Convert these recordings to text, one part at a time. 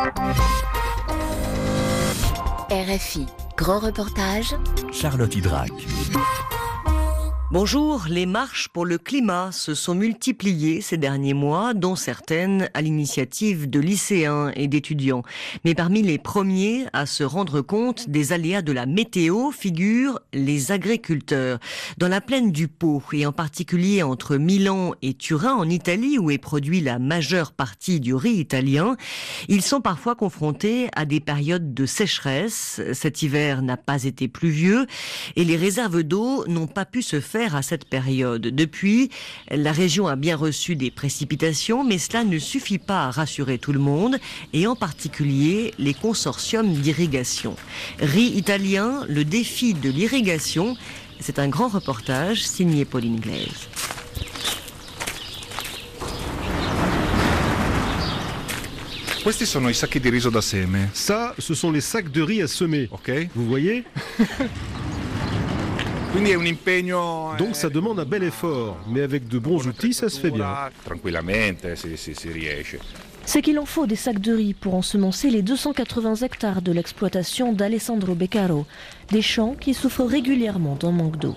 RFI, grand reportage. Charlotte Hydrac. Bonjour, les marches pour le climat se sont multipliées ces derniers mois, dont certaines à l'initiative de lycéens et d'étudiants. Mais parmi les premiers à se rendre compte des aléas de la météo figurent les agriculteurs. Dans la plaine du Pô, et en particulier entre Milan et Turin en Italie, où est produit la majeure partie du riz italien, ils sont parfois confrontés à des périodes de sécheresse. Cet hiver n'a pas été pluvieux et les réserves d'eau n'ont pas pu se faire à cette période. Depuis, la région a bien reçu des précipitations, mais cela ne suffit pas à rassurer tout le monde, et en particulier les consortiums d'irrigation. Riz italien, le défi de l'irrigation, c'est un grand reportage signé Pauline Glaise. Questi sono i sacchi di riso da seme. Ça, ce sont les sacs de riz à semer. Ok. Vous voyez? Donc ça demande un bel effort, mais avec de bons outils, ça se fait bien. C'est qu'il en faut des sacs de riz pour ensemencer les 280 hectares de l'exploitation d'Alessandro Beccaro, des champs qui souffrent régulièrement d'un manque d'eau.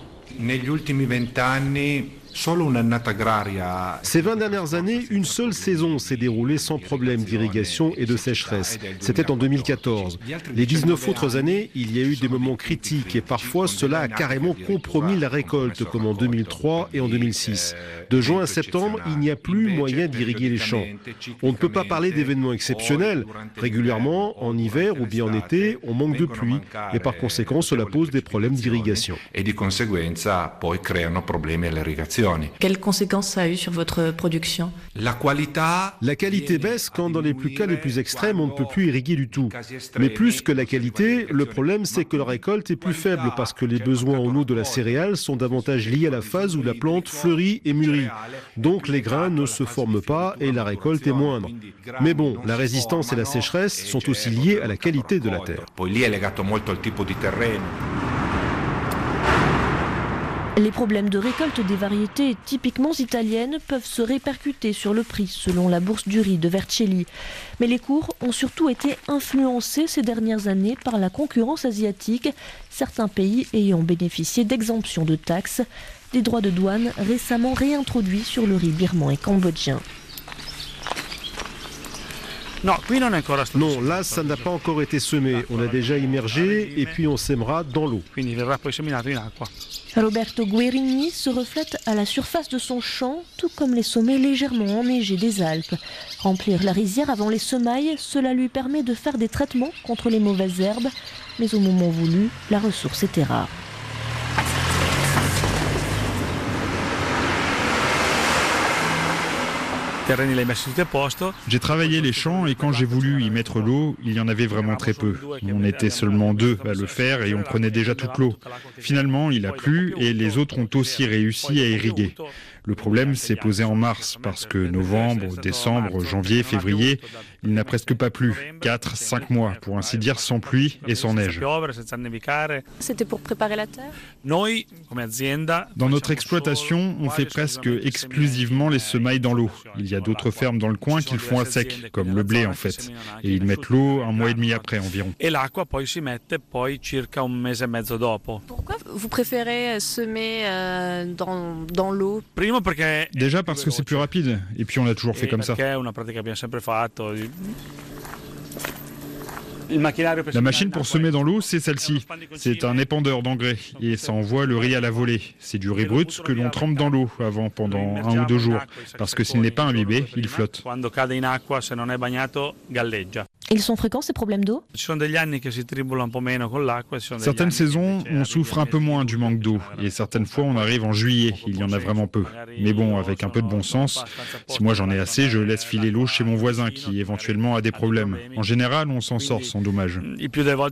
Ces 20 dernières années, une seule saison s'est déroulée sans problème d'irrigation et de sécheresse. C'était en 2014. Les 19 autres années, il y a eu des moments critiques et parfois cela a carrément compromis la récolte, comme en 2003 et en 2006. De juin à septembre, il n'y a plus moyen d'irriguer les champs. On ne peut pas parler d'événements exceptionnels. Régulièrement, en hiver ou bien en été, on manque de pluie et par conséquent, cela pose des problèmes d'irrigation. Quelles conséquences ça a eu sur votre production? La qualité baisse quand dans les cas les plus extrêmes, on ne peut plus irriguer du tout. Mais plus que la qualité, le problème c'est que la récolte est plus faible parce que les besoins en eau de la céréale sont davantage liés à la phase où la plante fleurit et mûrit. Donc les grains ne se forment pas et la récolte est moindre. Mais bon, la résistance et la sécheresse sont aussi liées à la qualité de la terre. Les problèmes de récolte des variétés typiquement italiennes peuvent se répercuter sur le prix, selon la bourse du riz de Vercelli. Mais les cours ont surtout été influencés ces dernières années par la concurrence asiatique, certains pays ayant bénéficié d'exemptions de taxes, des droits de douane récemment réintroduits sur le riz birman et cambodgien. Non, là, ça n'a pas encore été semé. On a déjà immergé et puis on sèmera dans l'eau. Roberto Guerini se reflète à la surface de son champ, tout comme les sommets légèrement enneigés des Alpes. Remplir la rizière avant les semailles, cela lui permet de faire des traitements contre les mauvaises herbes, mais au moment voulu, la ressource était rare. J'ai travaillé les champs et quand j'ai voulu y mettre l'eau, il y en avait vraiment très peu. On était seulement 2 à le faire et on prenait déjà toute l'eau. Finalement, il a plu et les autres ont aussi réussi à irriguer. Le problème s'est posé en mars parce que novembre, décembre, janvier, février, il n'a presque pas plu. 4-5 mois, pour ainsi dire, sans pluie et sans neige. C'était pour préparer la terre? Dans notre exploitation, on fait presque exclusivement les semailles dans l'eau. Il y a d'autres fermes dans le coin qui le font à sec, comme le blé en fait. Et ils mettent l'eau 1 mois et demi après environ. Pourquoi vous préférez semer dans l'eau? Déjà parce que c'est plus rapide, et puis on l'a toujours fait comme ça. La machine pour semer dans l'eau, c'est celle-ci. C'est un épandeur d'engrais et ça envoie le riz à la volée. C'est du riz brut que l'on trempe dans l'eau avant pendant 1 ou 2 jours, parce que s'il n'est pas imbibé, il flotte. Ils sont fréquents ces problèmes d'eau? Certaines saisons, on souffre un peu moins du manque d'eau et certaines fois on arrive en juillet, il y en a vraiment peu. Mais bon, avec un peu de bon sens, si moi j'en ai assez, je laisse filer l'eau chez mon voisin qui éventuellement a des problèmes. En général, on s'en sort sans dommage. Du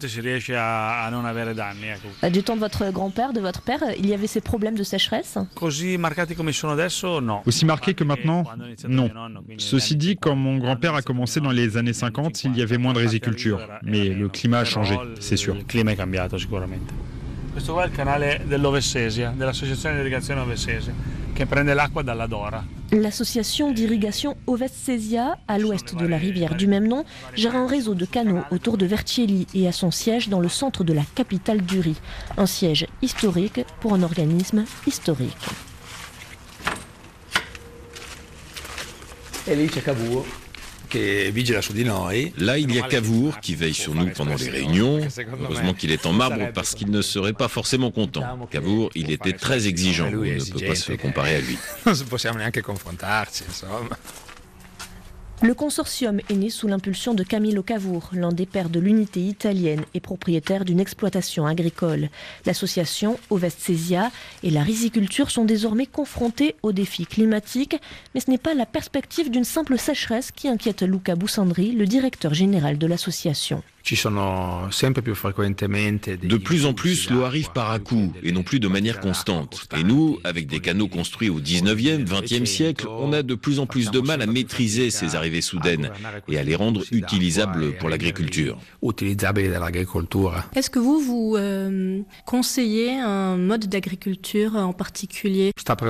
temps de votre grand-père, de votre père, il y avait ces problèmes de sécheresse? Aussi marqués que maintenant? Non. Ceci dit, quand mon grand-père a commencé dans les années 50, il y avait moins de riziculture, mais le climat a changé, c'est sûr. Questo qua è il canale dell'Ovessesia, dell'Associazione di Irrigazione Ovessesia. L'association d'irrigation Ovest-Sesia, à l'ouest de la rivière du même nom, gère un réseau de canaux autour de Vercelli et a son siège dans le centre de la capitale du riz. Un siège historique pour un organisme historique. Là, il y a Cavour qui veille sur nous pendant les réunions. Heureusement qu'il est en marbre parce qu'il ne serait pas forcément content. Cavour, il était très exigeant. On ne peut pas se comparer à lui. Le consortium est né sous l'impulsion de Camillo Cavour, l'un des pères de l'unité italienne et propriétaire d'une exploitation agricole. L'association Ovest-Sesia et la riziculture sont désormais confrontés aux défis climatiques, mais ce n'est pas la perspective d'une simple sécheresse qui inquiète Luca Bussandri, le directeur général de l'association. De plus en plus, l'eau arrive par à-coups et non plus de manière constante. Et nous, avec des canaux construits au 19e, 20e siècle, on a de plus en plus de mal à maîtriser ces arrivées soudaines et à les rendre utilisables pour l'agriculture. Est-ce que vous conseillez un mode d'agriculture en particulier?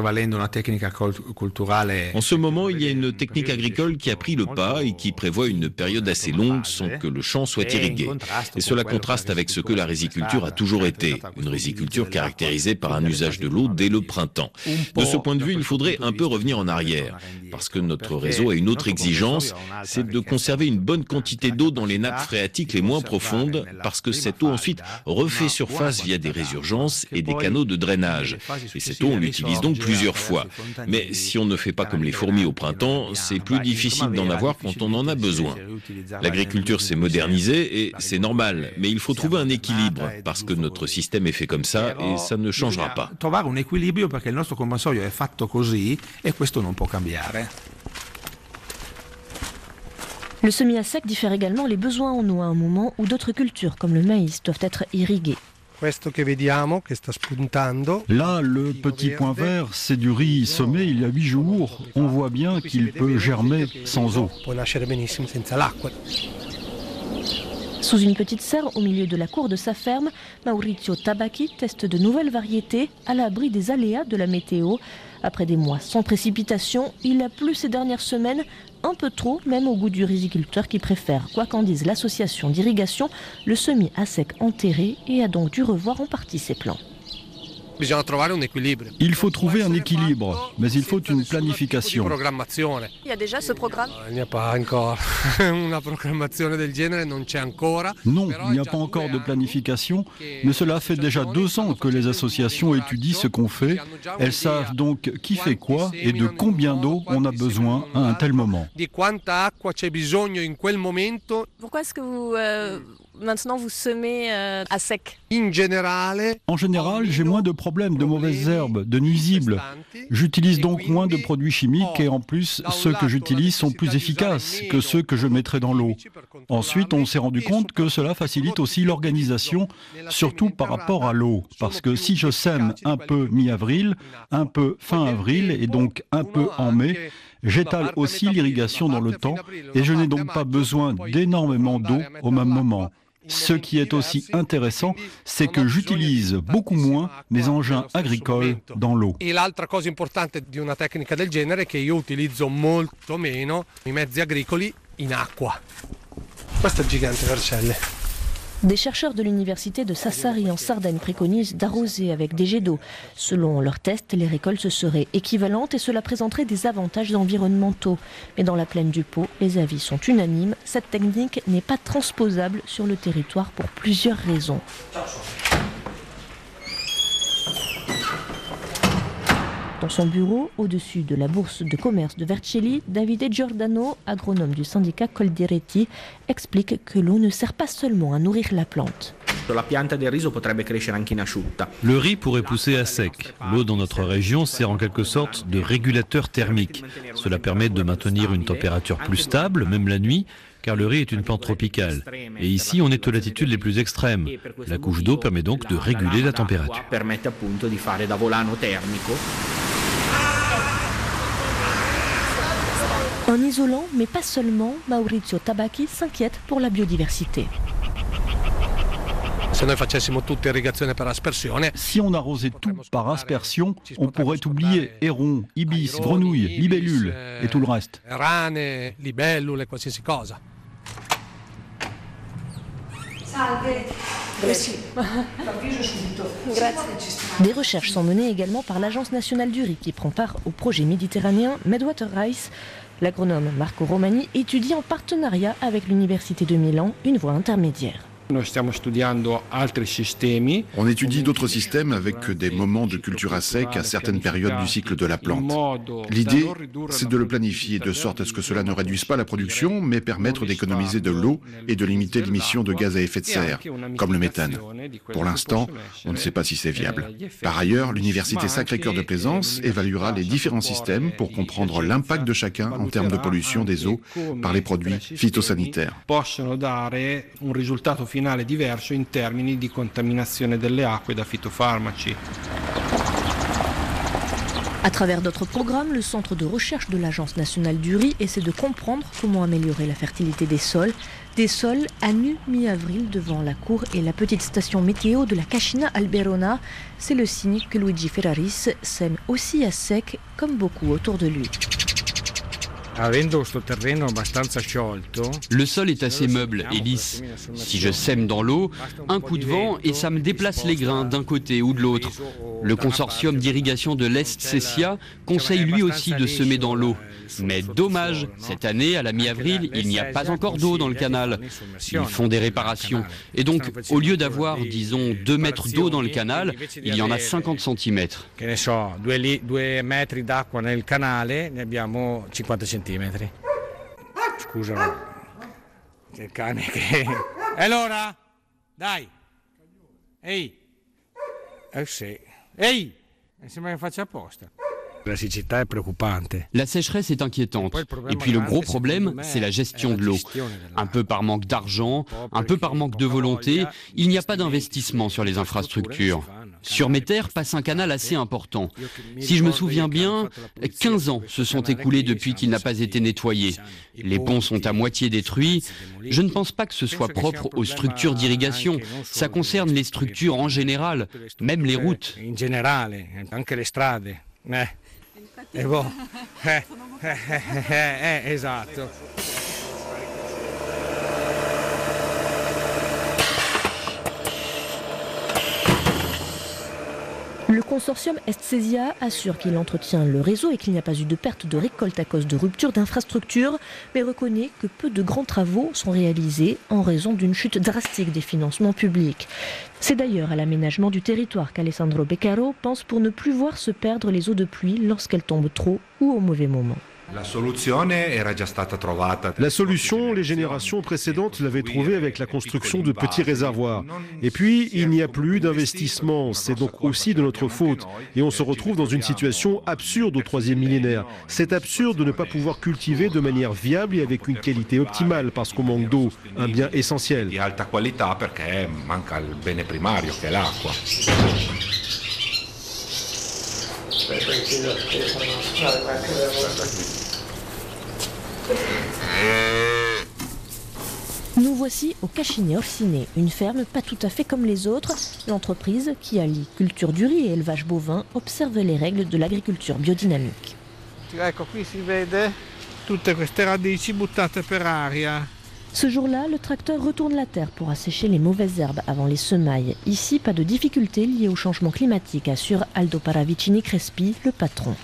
En ce moment, il y a une technique agricole qui a pris le pas et qui prévoit une période assez longue sans que le champ soit irrigué. Et cela contraste avec ce que la riziculture a toujours été, une riziculture caractérisée par un usage de l'eau dès le printemps. De ce point de vue, il faudrait un peu revenir en arrière, parce que notre réseau a une autre exigence, c'est de conserver une bonne quantité d'eau dans les nappes phréatiques les moins profondes, parce que cette eau ensuite refait surface via des résurgences et des canaux de drainage. Et cette eau, on l'utilise donc plusieurs fois. Mais si on ne fait pas comme les fourmis au printemps, c'est plus difficile d'en avoir quand on en a besoin. L'agriculture s'est modernisée et c'est normal, mais il faut trouver un équilibre parce que notre système est fait comme ça et ça ne changera pas. Le semis à sec diffère également les besoins en eau à un moment où d'autres cultures comme le maïs doivent être irriguées. Là, le petit point vert, c'est du riz semé il y a 8 jours. On voit bien qu'il peut germer sans eau. Sous une petite serre au milieu de la cour de sa ferme, Maurizio Tabacchi teste de nouvelles variétés à l'abri des aléas de la météo. Après des mois sans précipitation, il a plu ces dernières semaines, un peu trop même au goût du riziculteur qui préfère, quoi qu'en dise l'association d'irrigation, le semis à sec enterré et a donc dû revoir en partie ses plans. Il faut trouver un équilibre, mais il faut une planification. Il y a déjà ce programme? Non, il n'y a pas encore de planification, mais cela fait déjà 2 ans que les associations étudient ce qu'on fait. Elles savent donc qui fait quoi et de combien d'eau on a besoin à un tel moment. Pourquoi est-ce que vous... Maintenant, vous semez à sec? En général, j'ai moins de problèmes de mauvaises herbes, de nuisibles. J'utilise donc moins de produits chimiques et en plus, ceux que j'utilise sont plus efficaces que ceux que je mettrais dans l'eau. Ensuite, on s'est rendu compte que cela facilite aussi l'organisation, surtout par rapport à l'eau. Parce que si je sème un peu mi-avril, un peu fin avril et donc un peu en mai, j'étale aussi l'irrigation dans le temps et je n'ai donc pas besoin d'énormément d'eau au même moment. Ce qui est aussi intéressant, c'est que j'utilise beaucoup moins mes engins agricoles dans l'eau. Et l'altra cosa importante di una tecnica del genere è che io utilizzo molto meno i mezzi agricoli in acqua. Questo è gigante Vercelli. Des chercheurs de l'université de Sassari en Sardaigne préconisent d'arroser avec des jets d'eau. Selon leurs tests, les récoltes seraient équivalentes et cela présenterait des avantages environnementaux. Mais dans la plaine du Pô, les avis sont unanimes. Cette technique n'est pas transposable sur le territoire pour plusieurs raisons. Dans son bureau, au-dessus de la bourse de commerce de Vercelli, Davide Giordano, agronome du syndicat Coldiretti, explique que l'eau ne sert pas seulement à nourrir la plante. Le riz pourrait pousser à sec. L'eau dans notre région sert en quelque sorte de régulateur thermique. Cela permet de maintenir une température plus stable, même la nuit, car le riz est une plante tropicale. Et ici, on est aux latitudes les plus extrêmes. La couche d'eau permet donc de réguler la température. Un isolant, mais pas seulement, Maurizio Tabacchi s'inquiète pour la biodiversité. Si on arrosait tout par aspersion, on pourrait oublier hérons, ibis, grenouilles, libellules et tout le reste. Des recherches sont menées également par l'Agence nationale du riz qui prend part au projet méditerranéen Medwater Rice. L'agronome Marco Romani étudie en partenariat avec l'Université de Milan une voie intermédiaire. On étudie d'autres systèmes avec des moments de culture à sec à certaines périodes du cycle de la plante. L'idée, c'est de le planifier de sorte à ce que cela ne réduise pas la production, mais permettre d'économiser de l'eau et de limiter l'émission de gaz à effet de serre, comme le méthane. Pour l'instant, on ne sait pas si c'est viable. Par ailleurs, l'Université Sacré-Cœur de Plaisance évaluera les différents systèmes pour comprendre l'impact de chacun en termes de pollution des eaux par les produits phytosanitaires. Finale diverso in termini di contaminazione delle acque da fitofarmaci. À travers d'autres programmes, le centre de recherche de l'Agence nationale du riz essaie de comprendre comment améliorer la fertilité des sols. Des sols à nu mi-avril devant la cour et la petite station météo de la Cascina Alberona. C'est le signe que Luigi Ferraris sème aussi à sec comme beaucoup autour de lui. Le sol est assez meuble et lisse. Si je sème dans l'eau, un coup de vent et ça me déplace les grains d'un côté ou de l'autre. Le consortium d'irrigation de l'Est Sesia conseille lui aussi de semer dans l'eau. Mais dommage, cette année, à la mi-avril, il n'y a pas encore d'eau dans le canal. Ils font des réparations. Et donc, au lieu d'avoir, disons, 2 mètres d'eau dans le canal, il y en a 50 cm. 2 metri d'acqua nel canale, ne abbiamo 50 centimetri. Scusa, che cane che... E allora? Dai! Ehi! Sì. Ehi! Sembra che faccia apposta. La sécheresse est inquiétante. Et puis le gros problème, c'est la gestion de l'eau. Un peu par manque d'argent, un peu par manque de volonté, il n'y a pas d'investissement sur les infrastructures. Sur mes terres passe un canal assez important. Si je me souviens bien, 15 ans se sont écoulés depuis qu'il n'a pas été nettoyé. Les ponts sont à moitié détruits. Je ne pense pas que ce soit propre aux structures d'irrigation. Ça concerne les structures en général, même les routes. E boh, esatto. Le consortium Est-Sesia assure qu'il entretient le réseau et qu'il n'y a pas eu de perte de récolte à cause de rupture d'infrastructures, mais reconnaît que peu de grands travaux sont réalisés en raison d'une chute drastique des financements publics. C'est d'ailleurs à l'aménagement du territoire qu'Alessandro Beccaro pense pour ne plus voir se perdre les eaux de pluie lorsqu'elles tombent trop ou au mauvais moment. La solution, les générations précédentes l'avaient trouvée avec la construction de petits réservoirs. Et puis, il n'y a plus d'investissement. C'est donc aussi de notre faute. Et on se retrouve dans une situation absurde au 3e millénaire. C'est absurde de ne pas pouvoir cultiver de manière viable et avec une qualité optimale parce qu'on manque d'eau, un bien essentiel. Nous voici au Cascine Orsine, une ferme pas tout à fait comme les autres. L'entreprise, qui allie culture du riz et élevage bovin, observe les règles de l'agriculture biodynamique. Ecco, qui si vede tutte queste radici buttate per aria. Ce jour-là, le tracteur retourne la terre pour assécher les mauvaises herbes avant les semailles. Ici, pas de difficultés liées au changement climatique, assure Aldo Paravicini Crespi, le patron.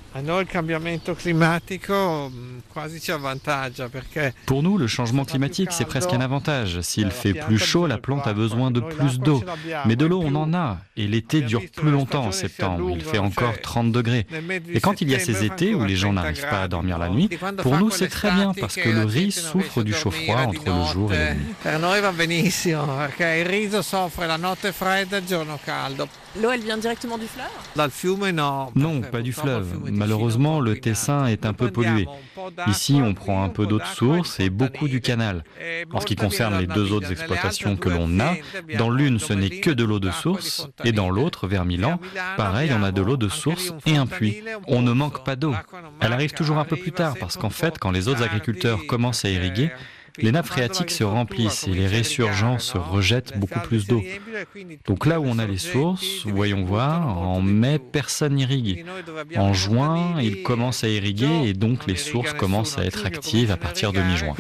Pour nous, le changement climatique, c'est presque un avantage. S'il fait plus chaud, la plante a besoin de plus d'eau. Mais de l'eau, on en a. Et l'été dure plus longtemps en septembre. Il fait encore 30 degrés. Et quand il y a ces étés où les gens n'arrivent pas à dormir la nuit, pour nous, c'est très bien parce que le riz souffre du chaud froid entre le jour et la nuit. Per noi va benissimo, perché il riso soffre la notte fredda e il giorno caldo. L'eau, elle vient directement du fleuve? Dal fiume, no. Non, pas du fleuve. Malheureusement, le Tessin est un peu pollué. Ici, on prend un peu d'eau de source et beaucoup du canal. En ce qui concerne les 2 autres exploitations que l'on a, dans l'une, ce n'est que de l'eau de source, et dans l'autre, vers Milan, pareil, on a de l'eau de source et un puits. On ne manque pas d'eau. Elle arrive toujours un peu plus tard, parce qu'en fait, quand les autres agriculteurs commencent à irriguer, les nappes phréatiques se remplissent et les résurgences rejettent beaucoup plus d'eau. Donc là où on a les sources, voyons voir, en mai, personne n'irrigue. En juin, il commence à irriguer et donc les sources commencent à être actives à partir de mi-juin.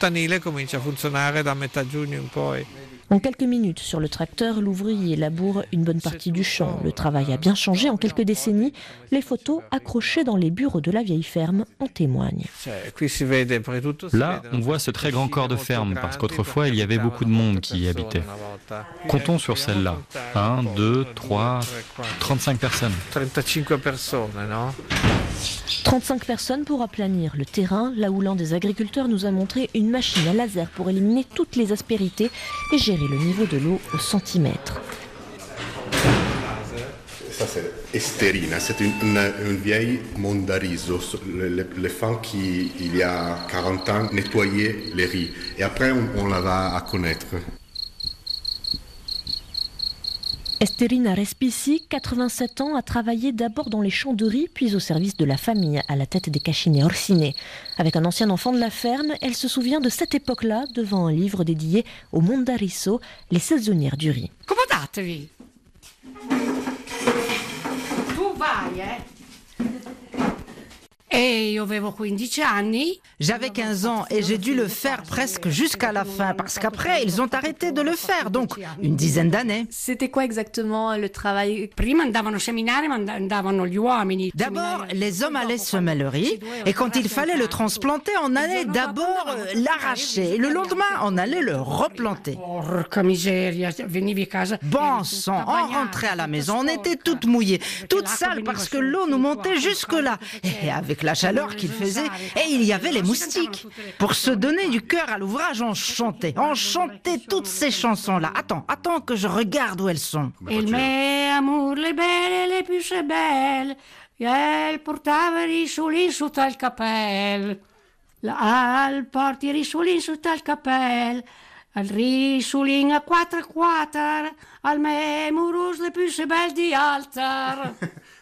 En quelques minutes, sur le tracteur, l'ouvrier laboure une bonne partie du champ. Le travail a bien changé en quelques décennies. Les photos accrochées dans les bureaux de la vieille ferme en témoignent. Là, on voit ce très grand corps de ferme, parce qu'autrefois, il y avait beaucoup de monde qui y habitait. Comptons sur celle-là. 1, 2, 3, 35 personnes. 35 personnes pour aplanir le terrain, là où l'un des agriculteurs nous a montré une machine à laser pour éliminer toutes les aspérités et gérer le niveau de l'eau au centimètre. Ça c'est Esterina, c'est une vieille mondariso, les femmes qui, il y a 40 ans, nettoyaient les riz. Et après, on la va à connaître. Esterina Respici, 87 ans, a travaillé d'abord dans les champs de riz, puis au service de la famille, à la tête des Cascine Orsine. Avec un ancien enfant de la ferme, elle se souvient de cette époque-là, devant un livre dédié au Mondariso, les saisonnières du riz. Accomodatevi! Tu vai, E io avevo 15 anni. J'avais 15 ans et j'ai dû le faire presque jusqu'à la fin parce qu'après ils ont arrêté de le faire, donc une dizaine d'années. C'était quoi exactement le travail? Prima andavano a seminare, ma andavano gli uomini. D'abord, les hommes allaient semer le riz et quand il fallait le transplanter, on allait d'abord l'arracher et le lendemain, on allait le replanter. Porca miseria, venivi a casa. Bon sang, on rentrait à la maison, on était toutes mouillées, toutes sales parce que l'eau nous montait jusque-là. Et avec la chaleur qu'il faisait, et il y avait les moustiques. Pour se donner du cœur à l'ouvrage, on chantait toutes ces chansons-là. Attends que je regarde où elles sont. Il me amor le belle, le più belle, elle portava i risolini sotto il capel. Al porti i risolini sotto il capel. Al risolino a quattro, al me amoureuse le più belle di altar.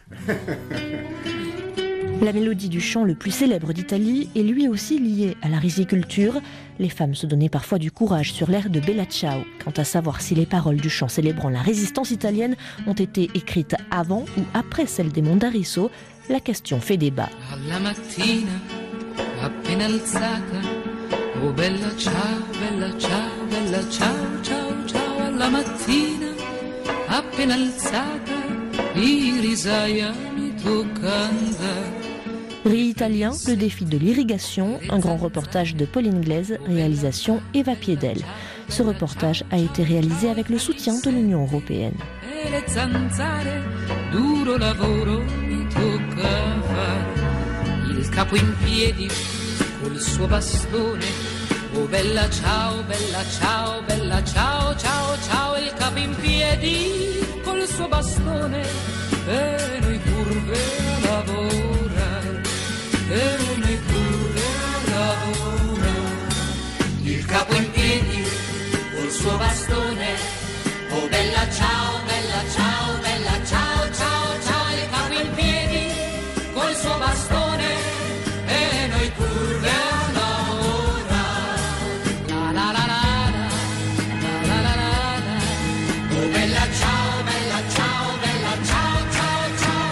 La mélodie du chant le plus célèbre d'Italie est lui aussi liée à la riziculture. Les femmes se donnaient parfois du courage sur l'air de Bella Ciao. Quant à savoir si les paroles du chant célébrant la résistance italienne ont été écrites avant ou après celles des Mondariso, la question fait débat. Alla mattina, appena alzata, oh bella ciao, bella ciao, bella ciao, ciao, ciao. Alla mattina, appena alzata, irisaia mi tocca andare. Riz italien, le défi de l'irrigation, un grand reportage de Pauline Glaise, réalisation Eva Piedel. Ce reportage a été réalisé avec le soutien de l'Union européenne. E le zanzare, duro lavoro mi tocca fare. Il capo in piedi, col suo bastone. Oh bella ciao, bella ciao, bella ciao, ciao, ciao. Il capo in piedi, col suo bastone. E noi curve a lavorare. E noi curve a lavorare. Il capo in piedi, col suo bastone. Oh bella ciao, bella ciao, bella ciao, ciao, ciao. Il capo in piedi, col suo bastone. E noi curve a lavorare. La la la la la, la la la la. Oh bella ciao, bella ciao, bella ciao, ciao, ciao.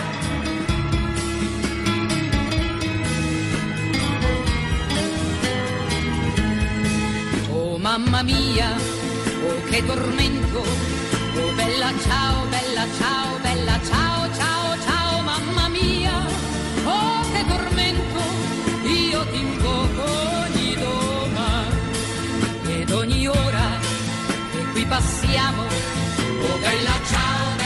Oh mamma mia, oh che tormento, oh bella ciao, bella ciao, bella ciao, ciao, ciao, mamma mia, oh che tormento, io ti invoco ogni domani ed ogni ora che qui passiamo, oh bella ciao.